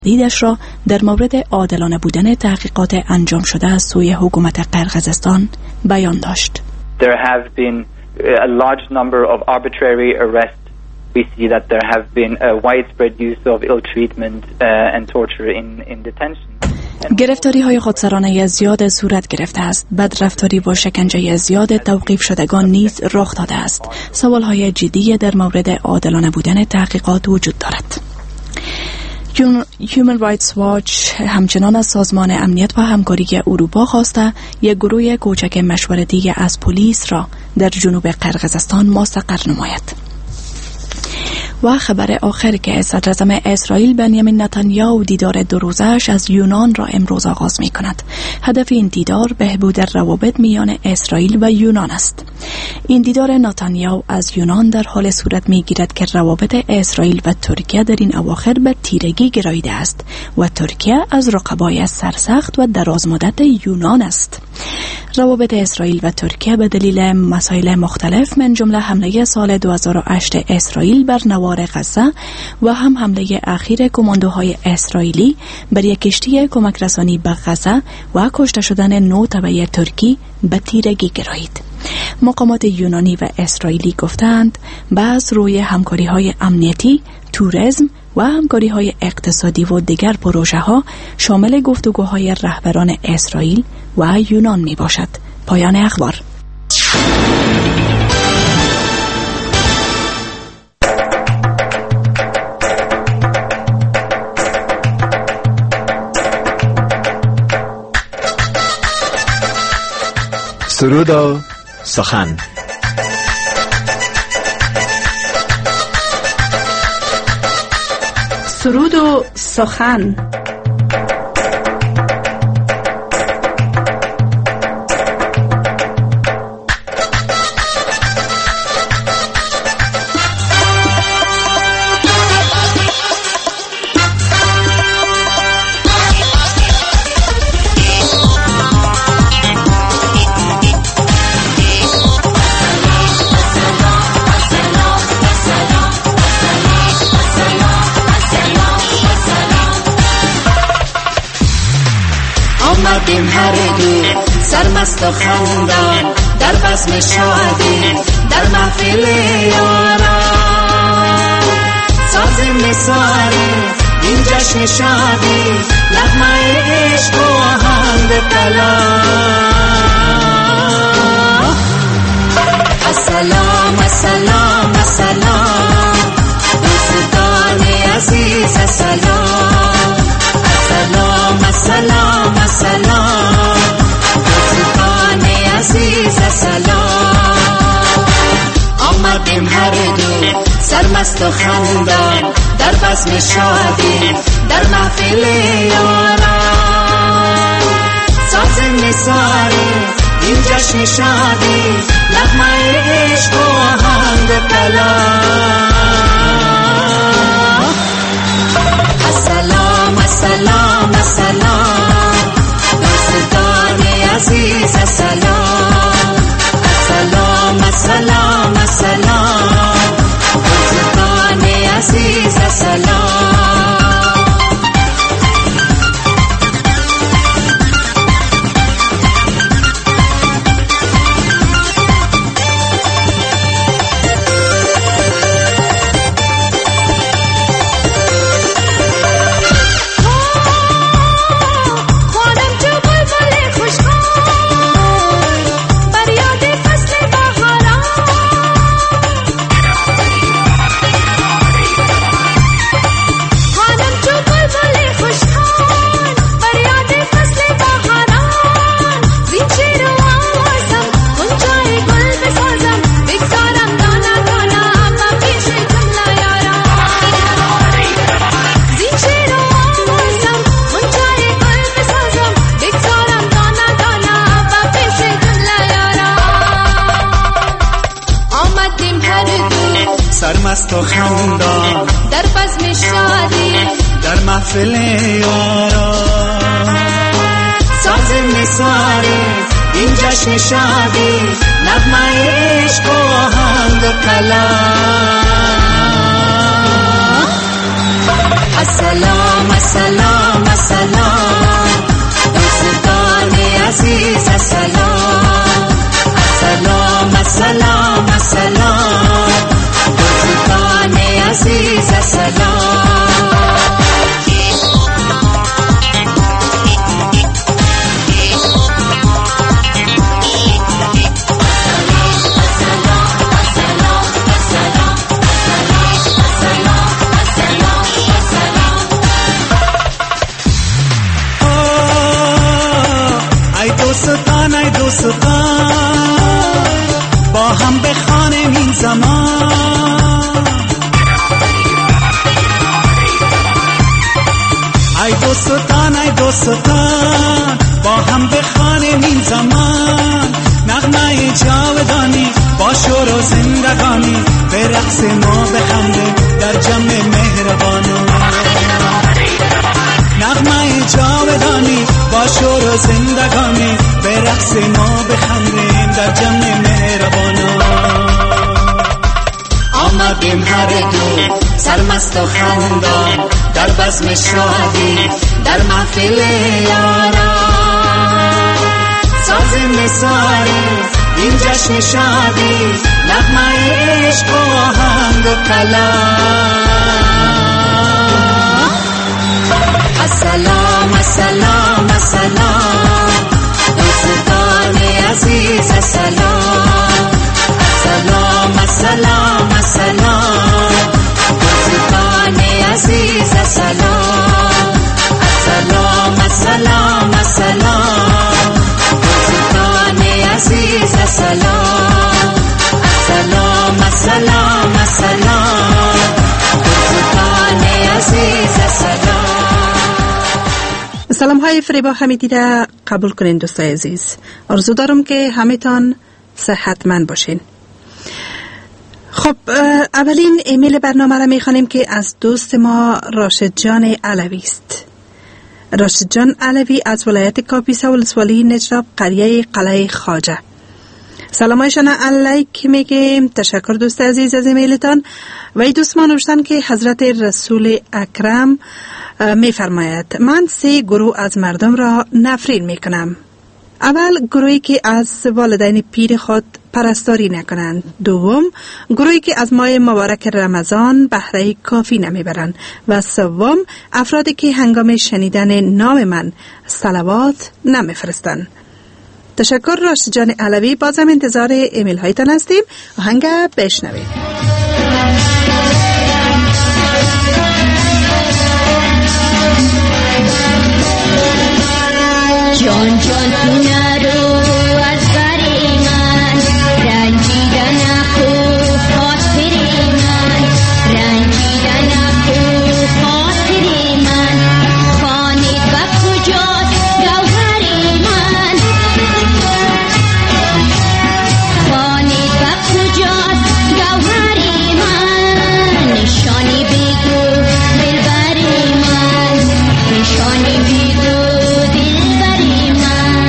دیدش را در مورد عادلانه بودن تحقیقات انجام شده از سوی حکومت قرقیزستان بیان داشت. There have been a large number of arbitrary arrests. We see that there have been a widespread use of ill treatment and torture in detention. گرفتاری های خودسرانه زیاد صورت گرفته است. بدرفتاری و شکنجه زیاد توقیف شدگان نیز رخ داده است. سوال های جدی در مورد عادلانه بودن تحقیقات وجود دارد. Human Rights Watch همچنان از سازمان امنیت و همکاری اروپا خواسته یک گروه کوچک مشورتی از پلیس را در جنوب قرقیزستان مستقر نماید. و خبر آخر که صدراعظم اسرائیل بنیامین نتانیاهو دیدار 2 روزه‌اش از یونان را امروز آغاز می کند. هدف این دیدار بهبود روابط میان اسرائیل و یونان است. این دیدار نتانیاهو از یونان در حال صورت می گیرد که روابط اسرائیل و ترکیه در این اواخر به تیرگی گراییده است و ترکیه از رقبای سرسخت و درازمدت یونان است. روابط اسرائیل و ترکیه به دلیل مسائل مختلف من جمله حمله سال 2008 اسرائیل بر نوار غزه و هم حمله اخیر کماندوهای اسرائیلی بر یک کشتی کمک رسانی به غزه و کشته شدن 9 تبع ترکی به تیرگی گرایید. مقامات یونانی و اسرائیلی گفتند بعض روی همکاری‌های امنیتی، توریسم و همکاری‌های اقتصادی و دیگر پروژه‌ها شامل گفتگوهای رهبران اسرائیل و یونان میباشد. پایان اخبار. سرود و سخن. سرود و سخن. آمدیم هر دو سرمست و خندان در بزم شادی در محفل یاران، سازیم نثاری این جشن شادی، نغمه عشق و آهنگ طلا. السلام السلام السلام دوستان عزیز، السلام السلام السلام السلام دوستان عزیز، السلام. آمدیم هر دو سرمست و خندان در بزم شادی در محفل یاران، ساز نثاری این جشن شادی، نغمه عشق و آهنگ طلا. السلام السلام السلام دوستان عزیز، السلام السلام السلام السلام دوستان عزیز، السلام. سرمست و خندان در بزم شادی در محفل یاران، ساز نثاری این جشن شادی، نغمه عشق و آهنگ طلا. السلام سلام سلام دوستان عزیز سلام سلام سلام سلام دوستان عزیز سلام با هم بخوانیم این زمان ای دوستان با هم بخوانیم این زمان نغمه جاودانی با شور و زندگانی به رقص ما بخندیم در جمع مهربانان نغمه جاودانی با شور و زندگانی به رقص ما بخندیم در جمع مهربانان آمدیم هر دو سرمست و خندان در بزم شادی در محفل یاران ساز نثاری این جشن شادی نغمه عشق و آهنگ و کلام السلام السلام السلام دوستان عزیز سلام سلام سلام سلام دوستان عزیز سلام سلام سلام سلام دوستان عزیز سلام سلام سلام سلام دوستان عزیز سلام. سلام های فریبا حمیدی را قبول کنین دوستای عزیز. آرزو دارم که همتان صحتمند باشین. خب اولین ایمیل برنامه را میخوانیم که از دوست ما راشد جان علوی است. راشد جان علوی از ولایت کاپیسا ولسوالی نجراب قریه قلعه خواجه. سلامایشان علیک میگیم. تشکر دوست عزیز از ایمیلتان. و ای دوست ما نوشتن که حضرت رسول اکرم میفرماید من 3 گروه از مردم را نفرین میکنم. اول گروهی که از والدین پیر خود پرستاری نکنند. دوم گروهی که از ماه مبارک رمضان بهره کافی نمیبرند. و سوم افرادی که هنگام شنیدن نام من صلوات نمیفرستند. تشکر راشد جان علوی. بازم انتظار ایمیل هایتان هستیم. آهنگ بشنوید. جان جان نرو از بر من رنجیدن نکو خاطر من رنجیدن نکو خاطر من خانه و کجاست گوهر من خانه و کجاست گوهر من نشانی بگو دلبر من نشانی بگو دلبر من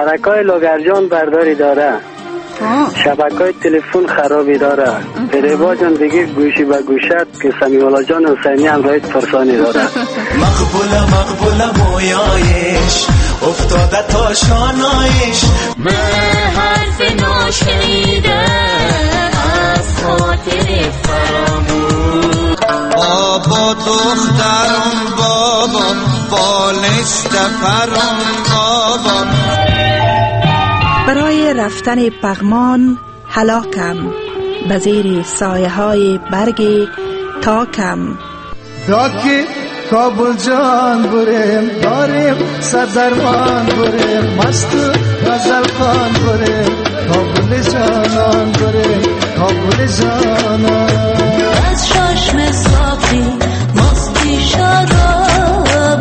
شبکه‌های لاگرجان برداری داره، شبکه‌های تلفن خرابی داره. فریبا جان دیگه گوشی به گوشت که سمیولا جان حسینی هم رایت فرسانی داره. مقبول مویایش افتاده تا شانایش، به حرف ناشنیده از خاطر فراموش. بابا دخترم بابا بالشت پرم بابا. برای رفتن پغمان هلاکم، به زیر سایه های برگ تاکم. داکی کابل جان بریم، داریم سردرمان بریم، مست غزل خان بریم، کابل جانان بریم، کابل جانان. از چشم صافی مستی شراب.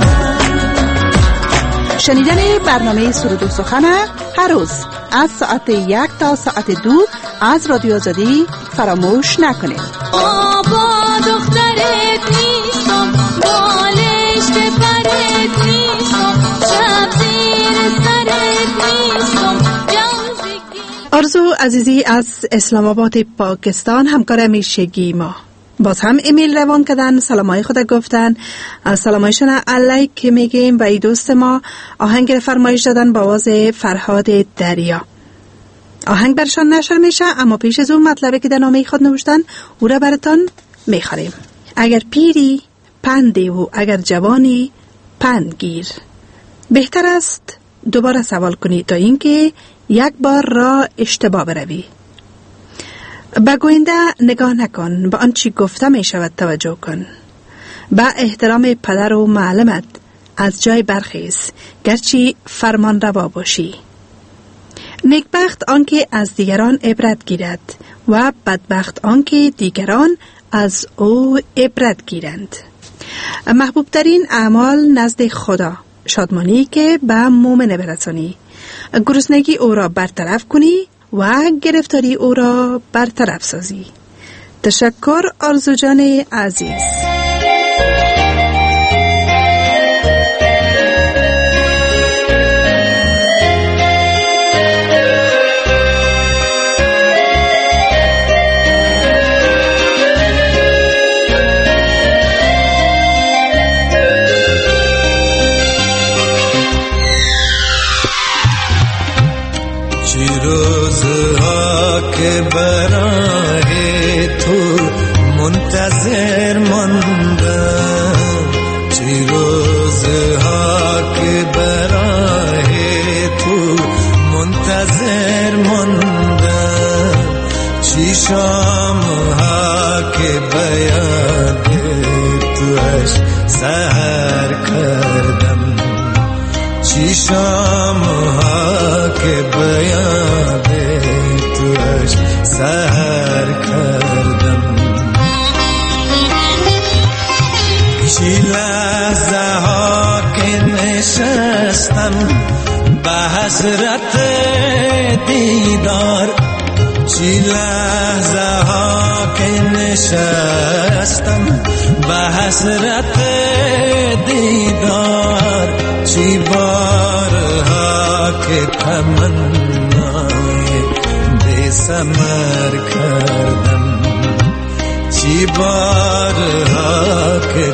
شنیدن برنامه سرود و سخن هر روز از ساعت 1 تا ساعت 2 از رادیو آزادی فراموش نکنید. بابا دخترت نیستم، بالشت برت نیستم، شب زیر سرت نیستم. آرزو عزیزی از اسلام آباد پاکستان، همکار همیشگی ما، باز هم ایمیل روان کردن، سلامای خود گفتن. سلامایشون علیک میگیم و ای دوست ما آهنگ فرمایش دادن با آواز فرهاد دریا. آهنگ برشان نشر میشه، اما پیش از اون مطلبی که در نامه خود نوشتن او را براتان میخواریم. اگر پیری پندی و اگر جوانی پند گیر. بهتر است دوباره سوال کنی تا اینکه یک بار را اشتباه بروی. به گوینده نگاه نکن، به آنچه گفته می شود توجه کن. به احترام پدر و معلمت از جای برخیز، گرچه فرمان روا باشی. نیکبخت آنکه از دیگران عبرت گیرد و بدبخت آنکه دیگران از او عبرت گیرند. محبوب ترین اعمال نزد خدا شادمانی که به مومن برسانی، گرسنگی او را برطرف کنی و گرفتاری او را برطرف سازی. تشکر آرزو جان عزیز. که برای تو منتظر ماندم، چی روزها که برای تو منتظر ماندم، چی شامها که بیاد توش سهر کردم، چی شامها که بیاد توش سهر کردم. چی لحظه ها که نشستم به حسرت دیدار، چی لحظه ها که نشستم به حسرت دیدار، چی بارها که تمنای بی ثمر کردم، چی بارها که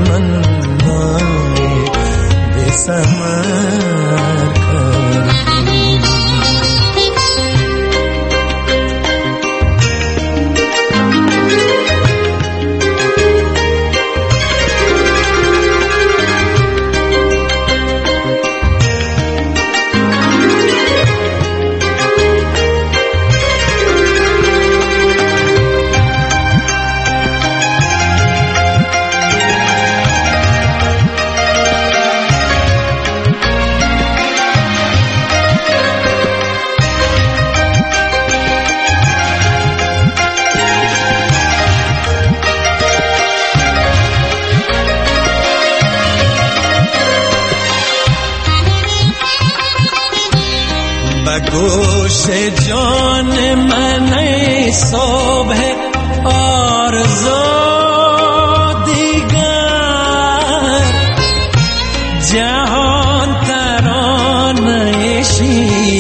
تمنای بی ثمر کردم. گوش جان من صبح آرزو دیگر، جهان ترانه شیرین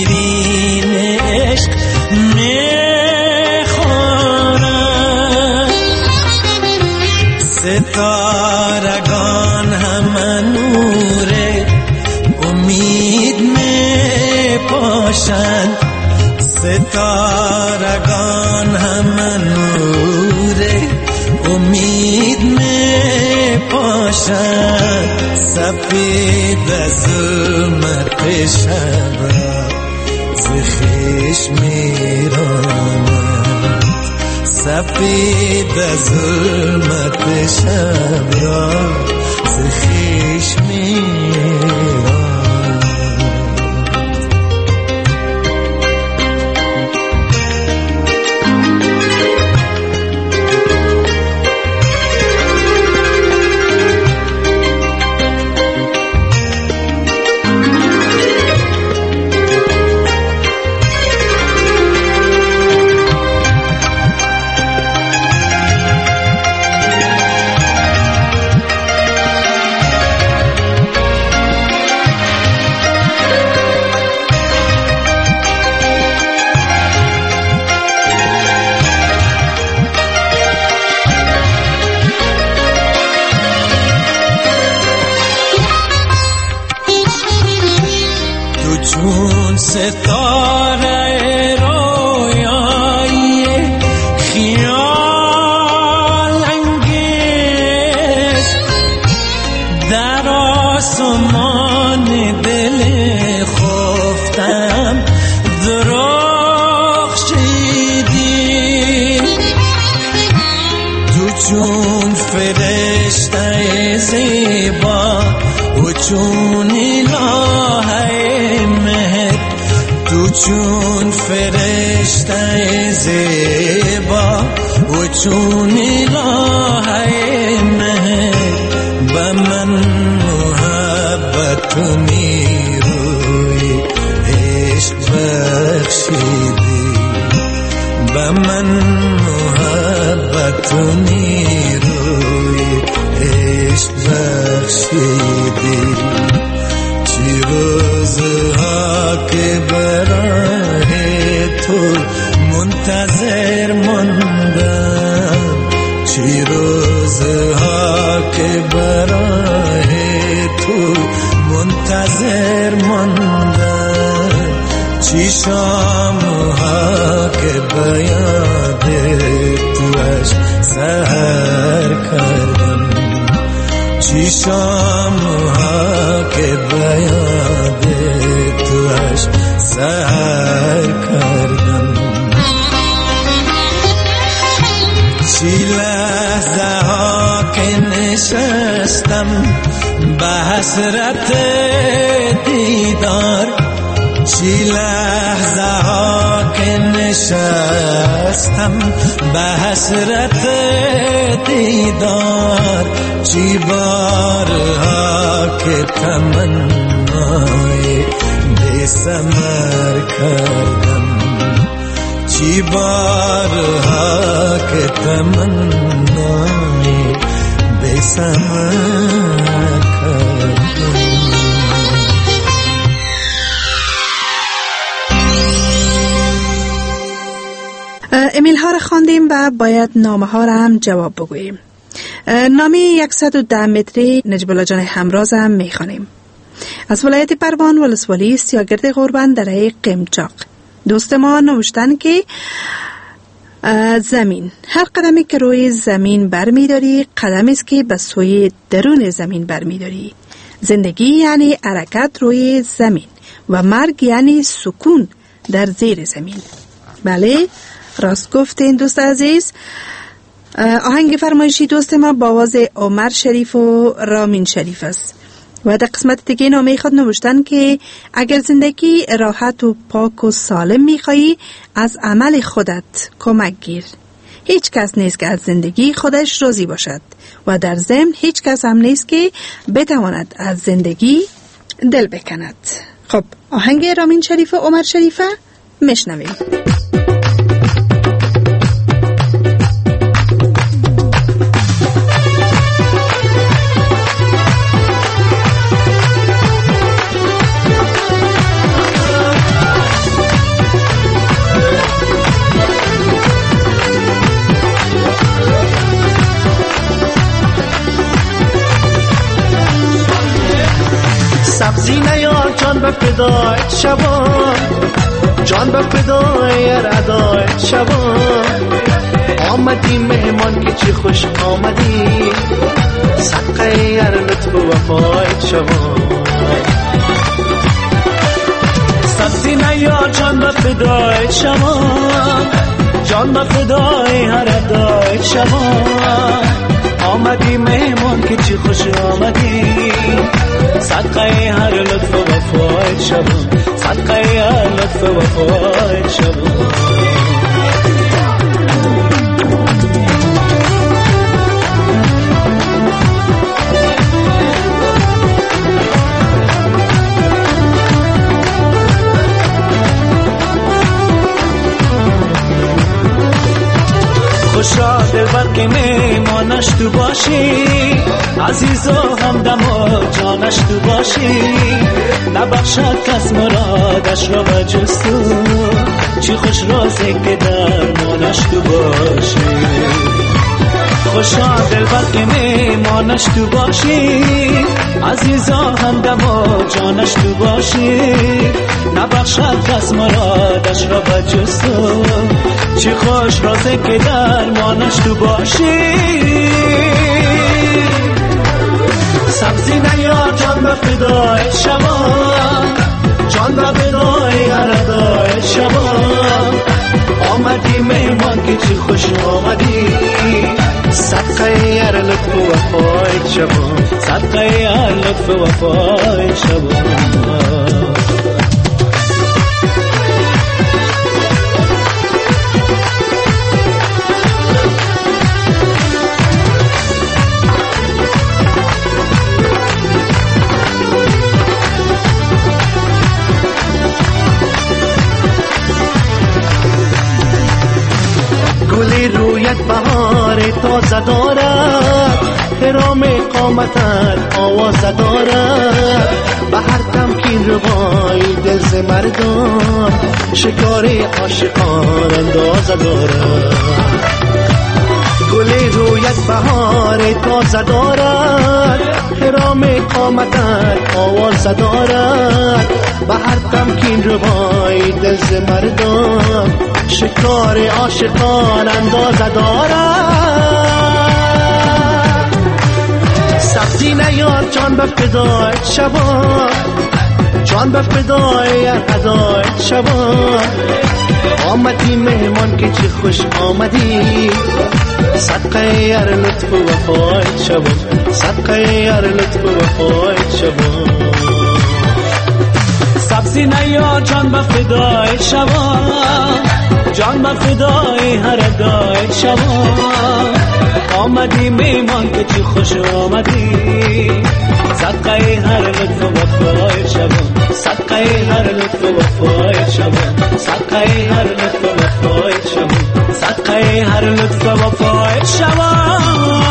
ستارگان همه نور امید می پاشند، ستارگان همه نور امید می پاشند، سپید ظلمت شب را ز خویش می رانند، سپید ظلمت شب را ز خویش می رانند. چون ستاره رویایی خیال انگیز در آسمان دل خفتم درخشیدی، تو چون فرشته زیبا و چون الهه تو چون فرشته زیبا و چون الهه مهر، به من محبت و نیروی عشق بخشیدی، به من محبت و نیروی عشق بخشیدی. چی روزها که برای تو منتظر ماندم، چی روزها که برای تو منتظر ماندم، چی شامها که به یاد توش سحر کردم، چی شامها که به یاد توش سحر کردم، چی لحظه ها که نشستم به حسرت دیدار، چی لحظه ها که نشستم به حسرت دیدار، چی بارها که تمنای بی ثمر کردم، چی بارها که تمنای بی ثمر کردم. ایمیل ها را خواندیم و باید نامه ها را هم جواب بگوییم. نامه 110 متری نجیب الله جان همراز هم میخوانیم. از ولایت پروان ولسوالی سیاگرد قربان در قمچاق. دوست ما نوشتن که زمین، هر قدمی که روی زمین برمیداری قدمی است که به سوی درون زمین برمیداری. زندگی یعنی حرکت روی زمین و مرگ یعنی سکون در زیر زمین. بله راست گفتین دوست عزیز. آهنگ فرمایشی دوست ما با آواز عمر شریف و رامین شریف است و در قسمت دیگه نامه خود نوشتن که اگر زندگی راحت و پاک و سالم میخوایی از عمل خودت کمک گیر. هیچ کس نیست که از زندگی خودش راضی باشد و در ضمن هیچ کس هم نیست که بتواند از زندگی دل بکند. خب آهنگ رامین شریف و عمر شریفه میشنویم. فدای شبان، جان به فدای ردای شبان. آمدی مهمان که چی خوش آمدی، صدقه یر لطف و وفای شبان. سبزی نیار جان به فدای شبان، جان به فدای هر ردای شبان. آمدی مهمان که چی خوش آمدی، صدقه هر لطف و وفای شبان، صدقه هر لطف و وفای شبان. خوشا دلبر که میمانش تو باشی، عزیز و همدم و جانش تو باشی. نبخشد کس مرادش را به جز تو، چی خوش روزی که درمانش تو باشی. خوشا دلبر که میمانش تو باشی، عزیز و همدم و جانش تو باشی. نبخشد کس مرادش را به جز تو، چی خوش روزی که درمانش تو باشی. سبزی نیار جان به فدای شبان، جان به فدای ردای شبان. آمدی مهمان که چی خوش آمدی، صدقه یر لطف و وفای شبان، صدقه یر لطف و وفای شبان. گلی رویت بهار تازه دارد، خرام قامتت آواز دارد. به هر تمکین روای دل ز مردم، شکار عاشقان انداز دارد. گلی رویت بهار تازه دارد، خرام قامتت آواز دارد. به هر تمکین روای دل ز مردم، شکار عاشقان اندازه دارد. سبزی نیار جان به فدای شبان، جان به فدای ردای شبان. آمدی مهمان که چی خوش آمدی، صدقه یر لطف و وفای شبان، صدقه یر لطف و وفای شبان. سبزی نیار جان به فدای شبان، جان به فدای هر ردای شبان. آمدی میمان که چی خوش آمدی، صدقه هر لطف و وفای شبان، صدقه هر لطف و وفای شبان، صدقه هر لطف و وفای شبان، صدقه هر لطف و وفای شبان.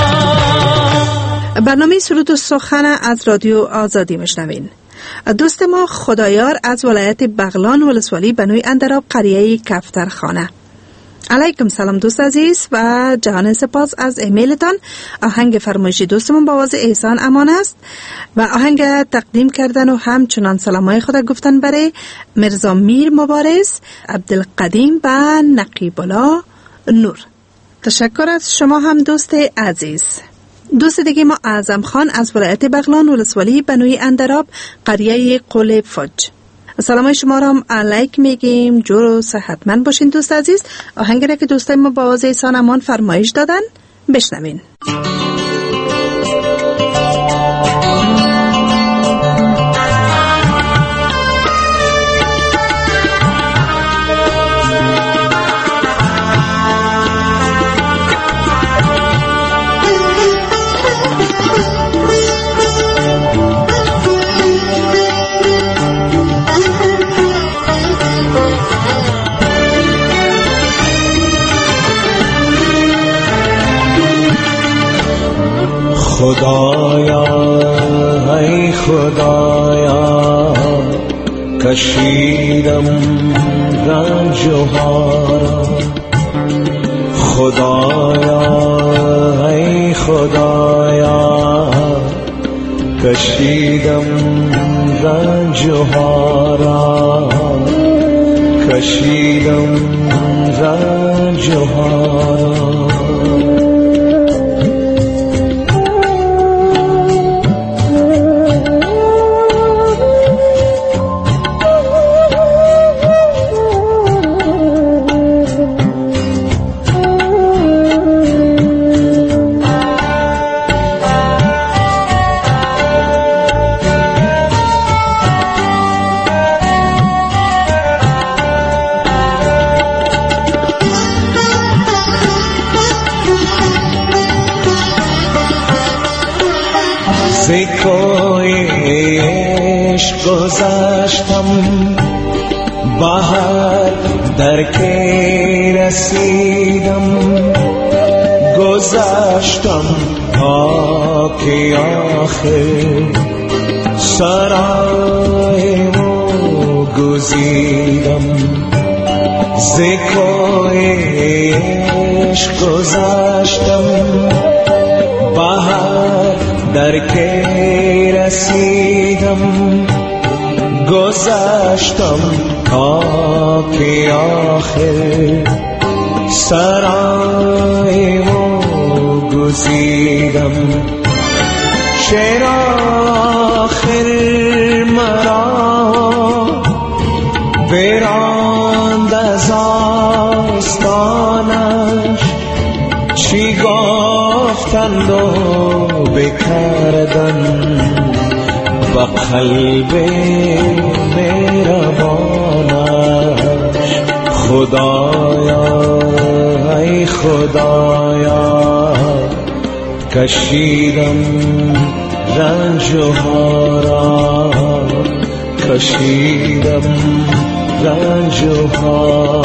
برنامه سرود و سخن از رادیو آزادی مشنوین. دوست ما خدایار از ولایت بغلان ولسوالی بنوی اندراب قریه کفترخانه. علیکم سلام دوست عزیز و جهان سپاس از ایمیلتان. آهنگ فرمایشی دوستمون با آواز احسان امان است و آهنگ تقدیم کردن و همچنان سلامای خود گفتن برای مرزا میر مبارز، عبدالقدیم و نقیب الله نور. تشکر از شما هم دوست عزیز. دوست دیگه ما اعظم خان از ولایت بغلان ولسوالی بنوی اندراب قریه قل فج. سلامای شما را هم علیک میگیم، جور و صحتمند باشین دوست عزیز. آهنگی را که دوستای ما با آواز احسان امان فرمایش دادن بشنوین. خدایا ای خدایا کشیدم رنج و هارا، خدایا ای خدایا کشیدم رنجها را کشیدم رنجها را کوی عشق گذشتم بهر در که رسیدم گذشتم تا که آخر سرایمو گزیدم ز کوی عشق گذشتم بهر در که رسیدم گذشتم تا که آخر سرایمو گزیدم چرا آخر مرا براند از آستانش چی گفتند و بکردن با قلب مهربانش خدایا ای خدایا کشیدم رنجها را کشیدم رنجها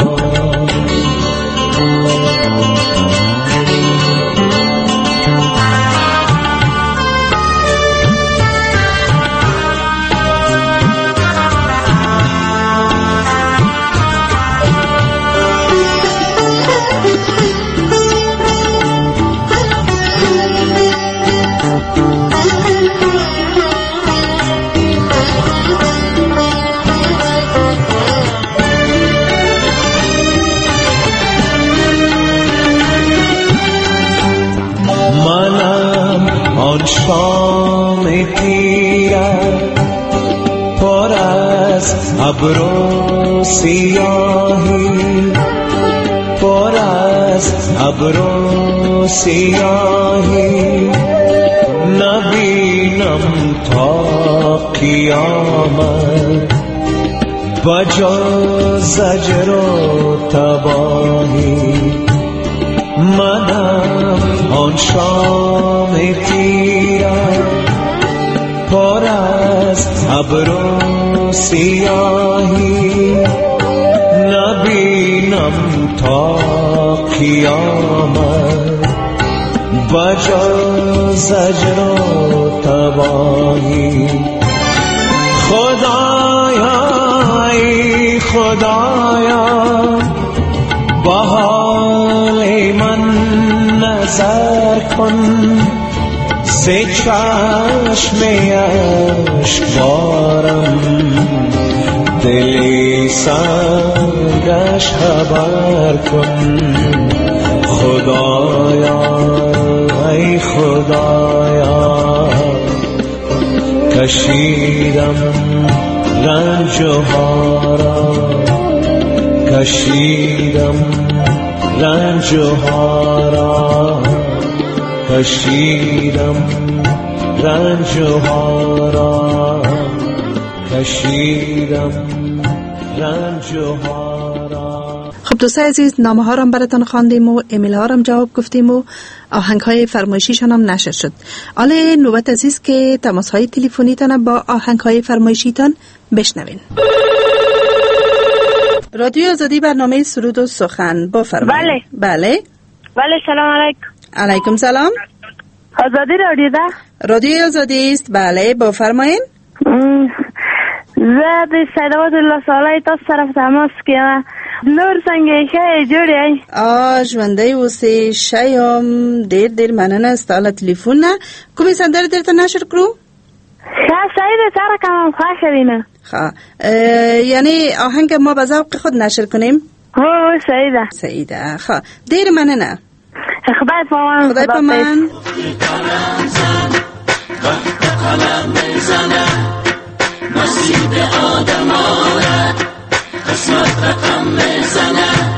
شام تیره پر از ابر و سیاهی پر از ابر و سیاهی نبینم تا قیامت بجز زجر و تباهی منم آن شام تیره پر از ابر و سیاهی نبینم تا قیامت بجز زجر و تباهی خدایا ای خدایا با حال من نظر کن ز چشم اشکبارم دلی سنگش خبر کن خدایا ای خدایا کشیدم رنجها را کشیدم رنجها را کشیدم رنجها را کشیدم رنجها را. خب دوستای عزیز نامه ها را براتون خواندیم و ایمیل ها را جواب گفتیم و آهنگ های فرمایشیشان هم نشر شد. حالا نوبت عزیز که تماس های تلفنی تان با آهنگ های فرمایشیتان بشنوین. رادیو آزادی برنامه سرود و سخن بفرمایید. بله سلام علیکم. علیکم سلام. آزادی رادیو ده؟ رادیو آزادی است. بله بفرمایید. زه د سیدآباد الله صالح تاسو طرف تماس کیم. نور څنګه ښه جوړی؟ ژوندی اوسې ښه یم. ډېر مننه ستا له تلیفون نه. کومې سندرې درته نشر کړو؟ سعید سر کمم خواه شدینه. یعنی آهنگ ما به ذوق خود نشر کنیم؟ سعیده. دیر منه نه. خدای پامان. خدای پامان. قلم میزنه نصیب آدم آره قسمت رقم میزنه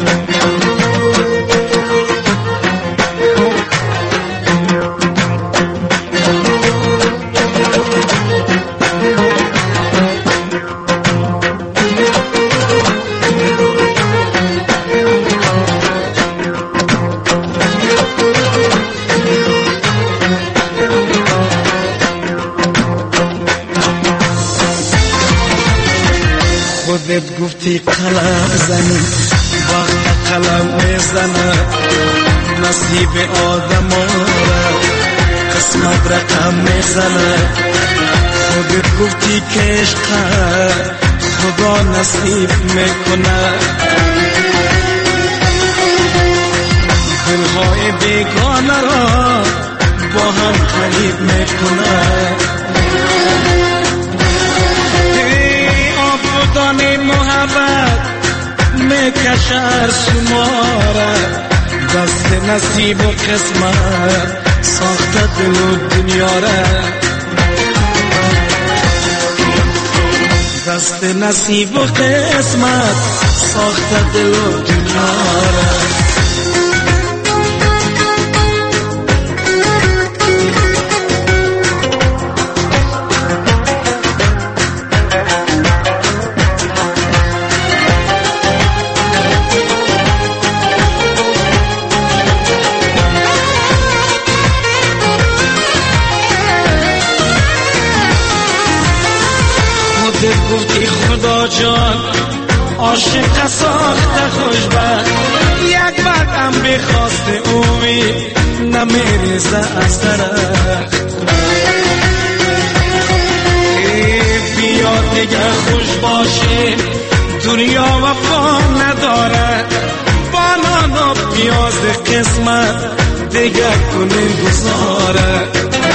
خودت گفتی قلم زنی وقت قلم میزنه نصیب آدم آره قسمت رقم میزنه خودت گفتی که عشق خدا نصیب میکنه دلهای بیگانه را با هم قریب میکنه دانی محبت میکشر شماره دست نصیب و قسمت ساخته دل و دنیا را دست نصیب و قسمت ساخته دل و دنیا را گفتی خدا جان عاشق ساخته خوشبخت یک برگم بخواست امید نمیریزه از درخت بیا دیگه خوش باشه دنیا وفا نداره بانان و پیاز قسمت دیگه کنه گذاره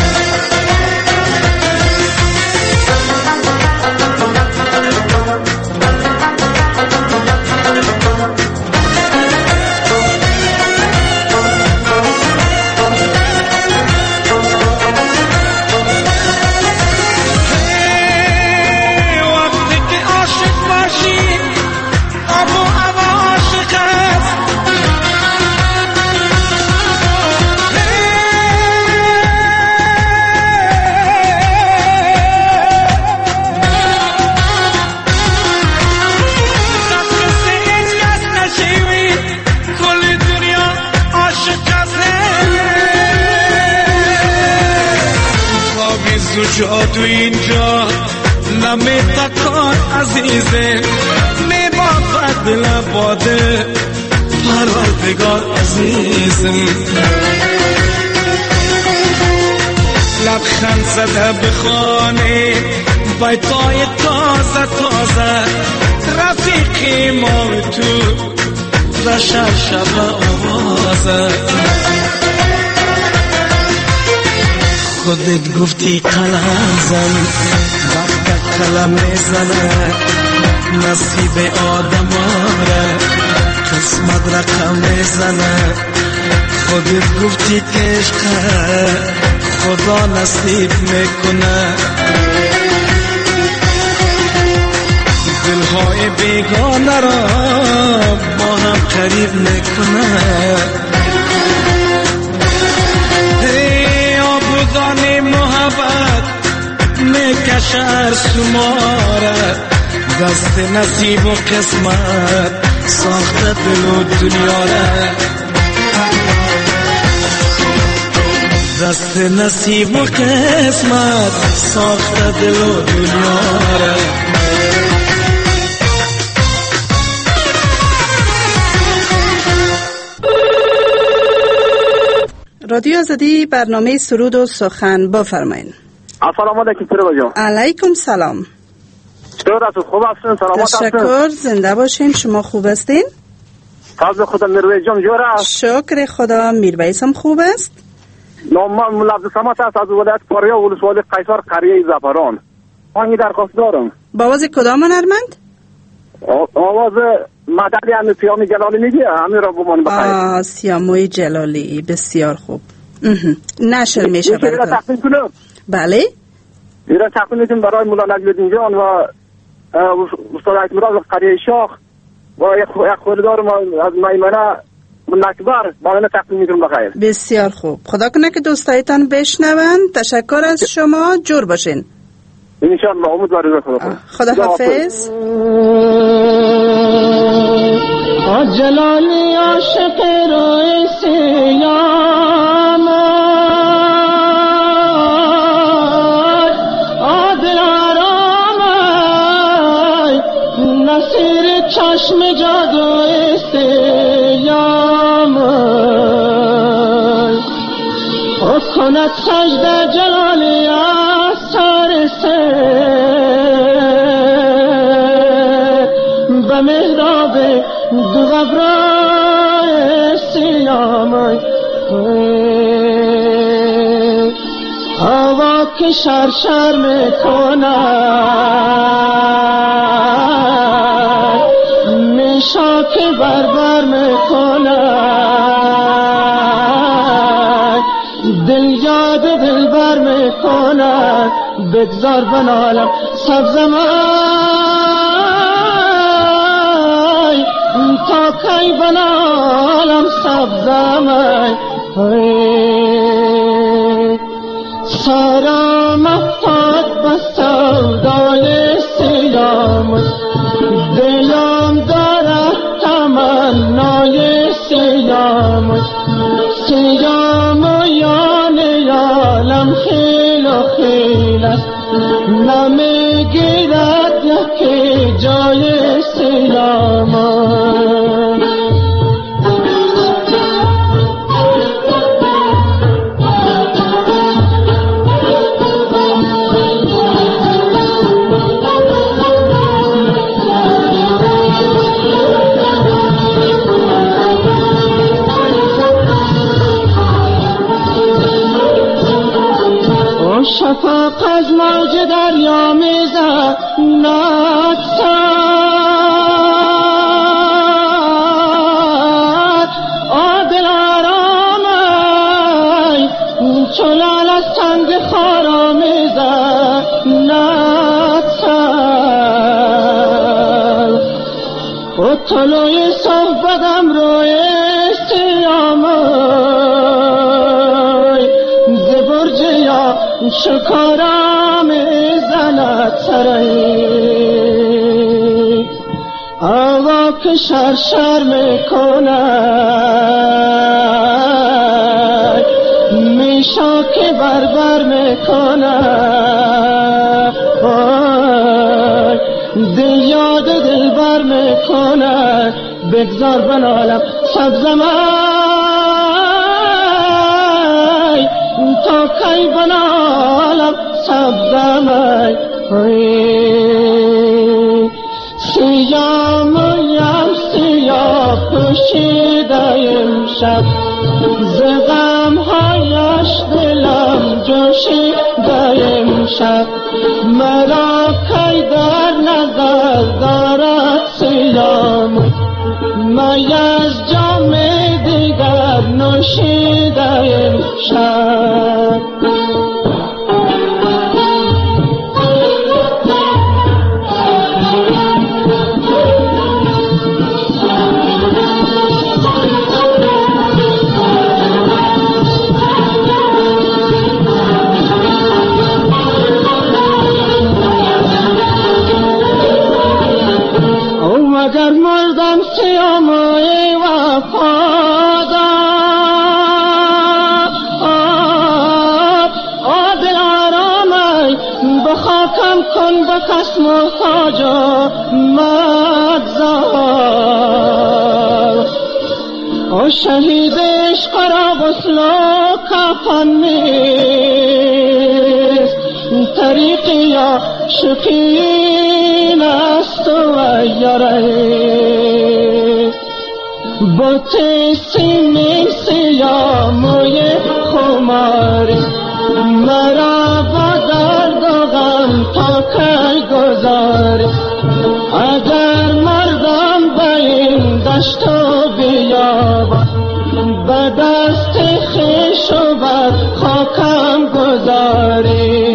جادو اینجا نمیتکان عزیزه میبافد لباده پروردگار عزیزم لبخند زده بخانه بیتای تازه تازه رفیقی ما و تو رشن شب آوازه خودت گفتی قلم زن وقت قلم میزنه نصیب آدم آره قسمت رقم میزنه خودت گفتی که عشق خدا نصیب میکنه دلهای بیگانه را با هم قریب میکنه دانی محبت میکشر شماره دست نصیب و قسمت ساخته دل و دنیا را دست نصیب و قسمت ساخته دل و دنیا را رادیو آزادی برنامه سرود و سخن بفرمایید. السلام علیکم پیرو جان. علیکم سلام. چطور هستید؟ خوب هستین؟ سلامت هستین؟ تشکر، زنده باشین. شما خوب هستین؟ فضل خدا میرویس جان جور است؟ شکر خدا. میرویس هم خوب است؟ نام من لفظ سمت است از ولایت فاریاب ولسوالی قیصر قریه زعفران. من درخواست دارم. با آواز کدام هنرمند؟ آواز مدد همین سیامی جلالی میگه همین را گمان بخیر. سیاموی جلالی بسیار خوب. نشر میشه براتون. تقدیم کنم. بله. ایرا تقدیم میکنم برای مولا نجم‌الدین جان و استاد اکمراد قریه شاخ و یک خوردار از میمنه منکبر برای تقدیم میکنم بخیر. بسیار خوب. خدا کنه که دوستایتان بشنوند. تشکر از شما. جور باشین. انشالله. امید و رضا خدا. خدا حافظ. جلالی عاشق روی سیام عادل آرام نصیر چشم جادوی سیام کند سجده جلالی سر به مهراب دو غبرای سیام هوا که شرشر میکنه میشا که بربر میکنه دل یاد دل بر میکنه بگذار بنالم سبزمای تا کی بنالم سبزمای سارا مفتاد بسودای سیام دلم دارد تمنای سیام سیام یان عالم خیل و خیل است نمیگیرد یکی جای سیام شفاق از موج دریا میزد نتسد عادل آرامای چلال از تنگ خارا میزد نتسد و طلوی صحبتم روی سیامای زبرج یا شکارا میزند سرایی هوا که شرشر میکند میشا که بربر میکند دل یاد دل بر میکند بگذار بنالم سبزمای تا کی بنالم سبزمای سیامویم سیاه پوشیده امشب ز غمهایش دلم جوشیده امشب مرا کی در نظر دارد سیام می از جام دیگر نوشیده امشب اگر مردم سیاموی وفادار عادل آرامای به خاکم کن به کس محتاج مگذار شهید عشق را غسل و کفن نیست طریقی یا شکین است و یاره بوته سینه سیاموی خماری مرا با درد و غم تا کی گذاری اگر مردم به این دشت و بیابان به دست خویش و بر خاکم گذاری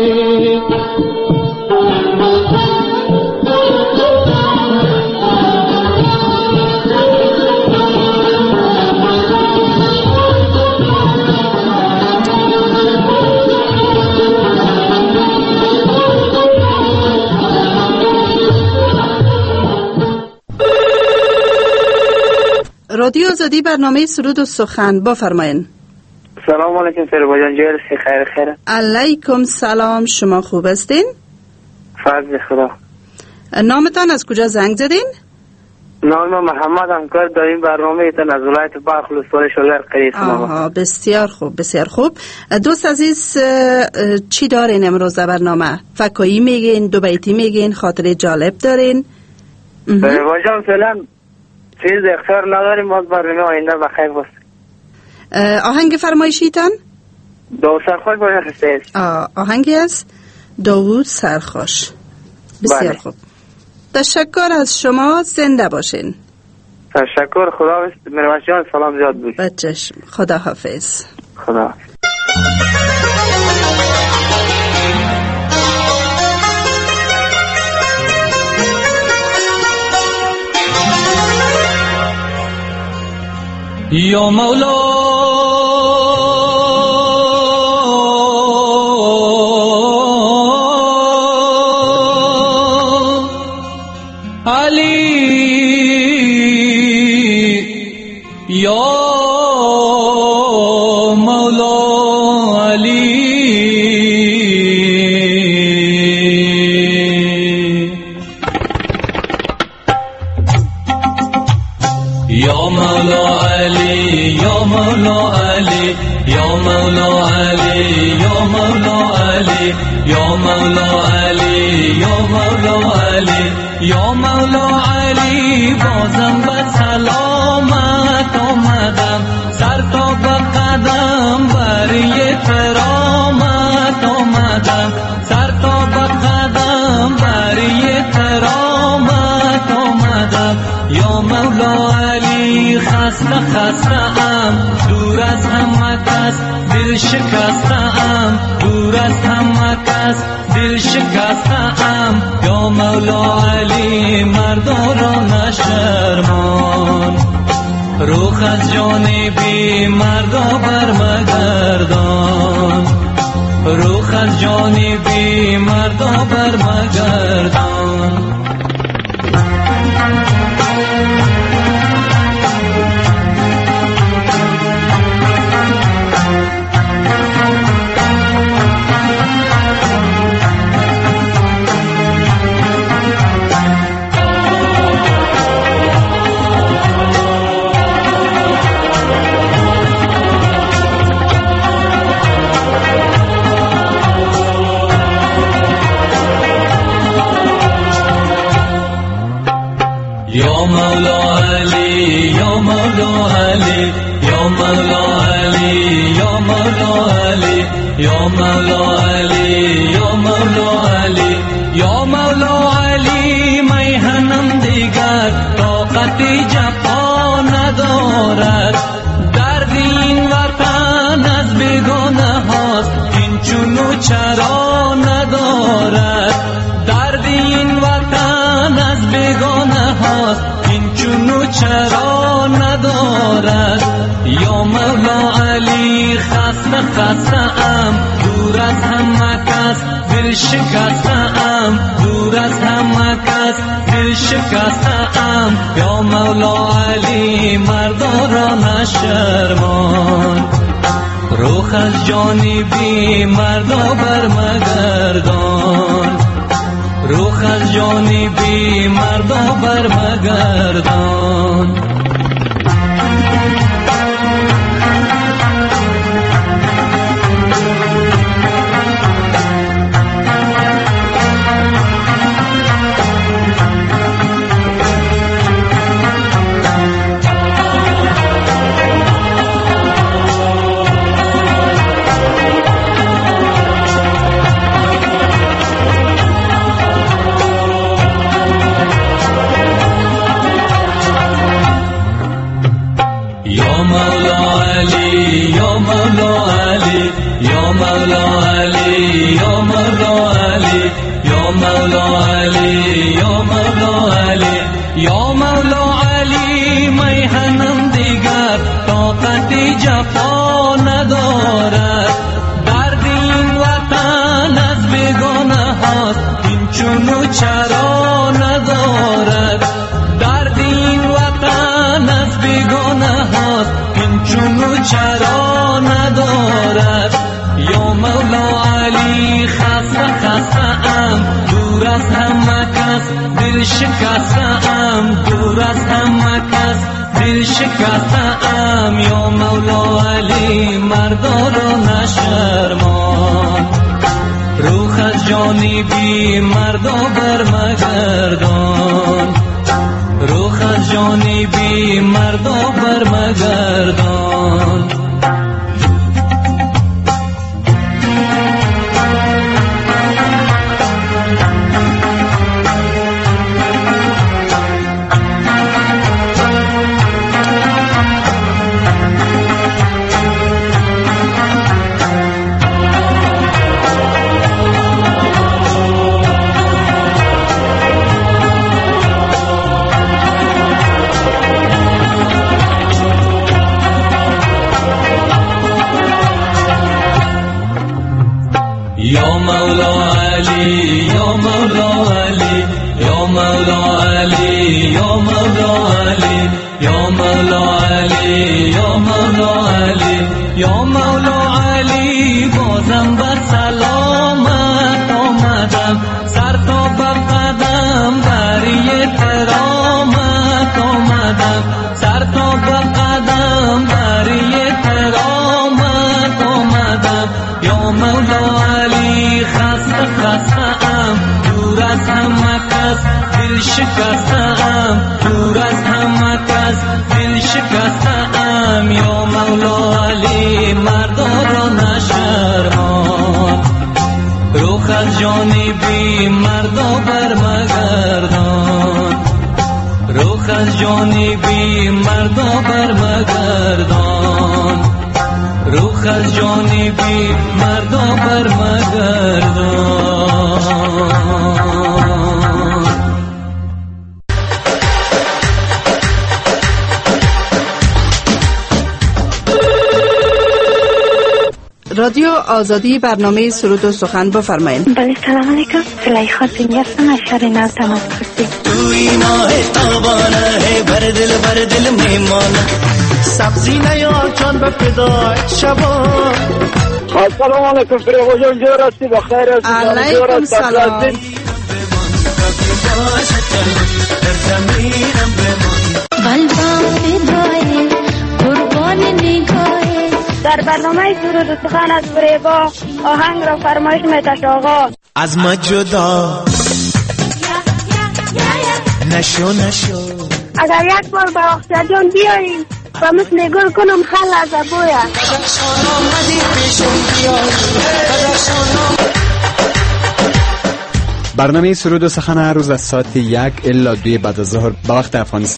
رادیو آزادی برنامه سرود و سخن بفرمایید. سلام علیکم فریبا جان، جای خیر. علیکم سلام، شما خوب هستین؟ فضل خدا. نامتان از کجا زنگ زدین؟ نام محمد همکار داریم برنامه ایتان از ولایت بلخ ولسوالی شلگر قریه. آها بسیار خوب بسیار خوب. دوست عزیز چی دارین امروز در برنامه؟ فکایی میگین، دو بیتی میگین، خاطر جالب دارین؟ فریبا جان فعلا چیز اختیار نداریم، باز برنامه آینده بخیر باشه. آهنگ فرمایشیتان؟ داوود سرخوش باشه خسته است. آهنگی است داوود سرخوش. بسیار خوب. تشکر از شما، زنده باشین. تشکر، خدا حافظ. مروت جان سلام زیاد بود. بچشم، خدا حافظ. خدا. یا مولا علی یا مولا علی یا مولا علی یا مولا علی یا مولا علی یا مولا علی یا مولا علی یا مولا علی یا مولا علی بازم به سلامت آمدم سر تا به قدم بری کرامت آمدم سر تا به قدم بری کرامت آمدم یا مولا علی خسته ام دور از همه کس دل شکسته ام دور از همه کس دل شکسته ام یا مولا علی مردا را نشرمان روح از جانبی مردا برمگردان روح از جانبی مردا برمگردان یا مولا علی یا مولا علی یا مولا علی یا مولا علی یا مولا علی یا مولا علی یا مولا علی میهنم دیگر طاقت جفا ندارد درد این وطن از بیگانه هاست این چونو چرا ندارد درد این وطن از بیگانه هاست این چونو چرا ندارد یا مولا علی خسته ام دور از همه کس دل شکسته ام دور از همه کس دل شکسته ام یا مولا علی مردا را نشرمان روح از جانبی مردا برمگردان روح از جانبی مردا برمگردان یا مولا علی میهنم دیگر طاقت جفا ندارد، درد این وطن از بیگانه هاست این چونو چرا ندارد، درد این وطن از بیگانه هاست این چونو چرا ندارد. یا مولا علی خسته خسته ام دور از همه کس، دل شکسته ام دور از همه کس، دل شکسته ام. یا مولا علی مردا را نشرمان، روح از جانبی مردا برمگردان، روح از جانبی مردا برمگردان. یا مولا علی یا مولا علی یا مولا علی یا مولا علی یا مولا علی یا مولا علی یا مولا علی بازم به سلامت آمدم، سر تا به قدم بری کرامت آمدم، سر تا به قدم بری کرامت آمدم. یا مولا علی خسته خسته ام دور از همه کس، دل شکسته ام دور از همه کس، دل شکسته ام. یا مولا علی مردا را نشرمان، روح از جانبی مردا برمگردان، روح از جانبی مردا برمگردان، روح از جانبی مردا برمگردان. رادیو آزادی برنامه سرود و سخن بفرمایید. بله سلام علیکم، زلیخا زنگی هستم از شهر نو تماس گرفتیم. توی ماه تابانه بر دل میمانه، سبزی نیار جان به فدای شبا. السلام علیکم فریبا جان، جور هستی؟ بخیر هستی؟ علیکم سلام. قلبم فدای قربان نگاهه. در برنامه سرود و سخن از فریبا آهنگ را فرمایش میتش آقا. از ما جدا نشو نشو، اگر یک بار به اختیار جان بیاییم و مثل گل کنم خل از ابویا. برنامه سرود و سخن هر روز از ساعت 1 الی 2 بعد از ظهر به وقت افغانستان